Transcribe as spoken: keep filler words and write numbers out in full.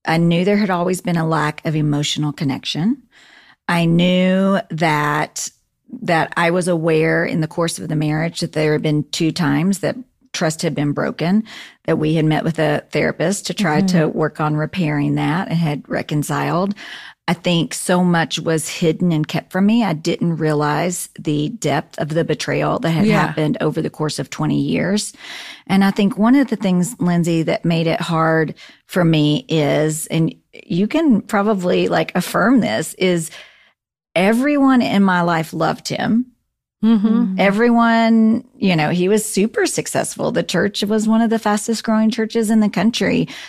I knew there had always been a lack of emotional connection. I knew that that I was aware in the course of the marriage that there had been two times that trust had been broken, that we had met with a therapist to try mm-hmm. to work on repairing that and had reconciled. I think so much was hidden and kept from me. I didn't realize the depth of the betrayal that had yeah. happened over the course of twenty years. And I think one of the things, Lindsay, that made it hard for me is, and you can probably like affirm this, is everyone in my life loved him. Mm-hmm. Everyone, you know, he was super successful. The church was one of the fastest growing churches in the country.